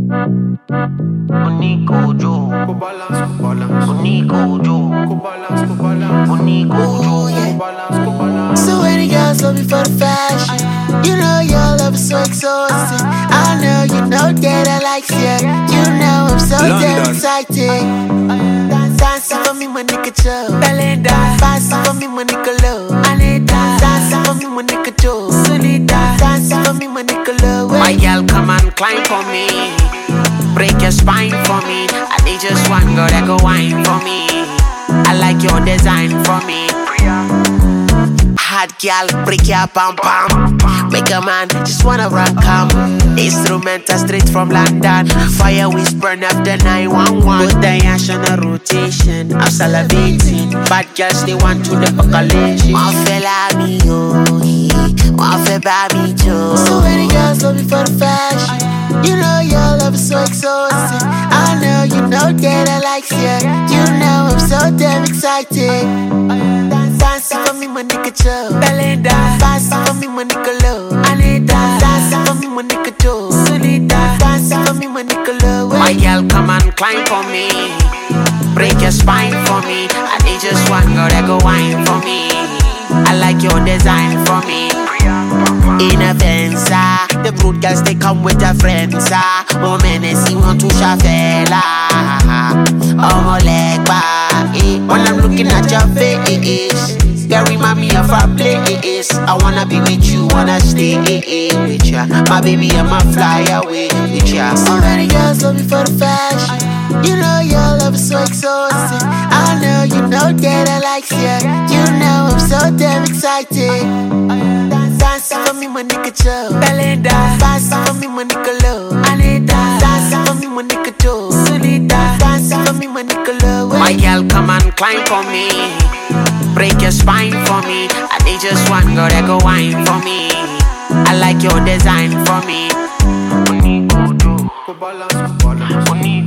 Unico Joe. Go balance, go balance. Unico Joe. Go balance, go balance. Unico Joe. Go balance, go balance. So many girls love me for the fashion. You know your love is so exhausting. I know you know that I like you. You know I'm so damn excited. Dancing for me, my nigga Joe. Belinda. Dancing for me, my nigga Low. Anita. Dancing for me, my nigga Joe. Sunita. Dancing for me, my nigga Low. My girl, come and climb for me. Break your spine for me. I need just one girl that go wine for me. I like your design for me. Hot girl, break your pam pam. Make a man just wanna run come. Instrumental straight from London. Fire whiz burn up the 911. Put the ash on a rotation. I'm salivating. Bad girls they want to the collision. One fella me yo, one fella me Joe. So many girls love me for the fashion. You know your love is so exhausting. I know you know that I like you. You know I'm so damn excited. Dancing for me, my nigga Joe. Belinda. Dancing for me, my nigga Low. Anita. Dancing for me, my nigga Joe. Sunita. Dancing for me, my nigga Low. My girl, come and climb for me. Break your spine for me. I need just one girl that go wine for me. I like your design for me. In a Venza, the brute girls they come with their friends. Oh man, they see want to shavela. Oh my leg back. When I'm looking at your face, you remind me of our place. I wanna be with you, wanna stay with ya. My baby, I'ma fly away with ya. So many girls love me for the fashion. You know your love is so exhausting. I know you know that I like you. You know I'm so damn excited. Dancing for me, my nigga Joe. Belinda. Dancing for me, my nigga Low. Anita. Dancing for me, my nigga Joe. Sunita. Dancing for me, my nigga Low. My girl, come and climb for me. Break your spine for me. I need just one girl that go wine for me. I like your design for me. Unico Joe. Go balance, go balance.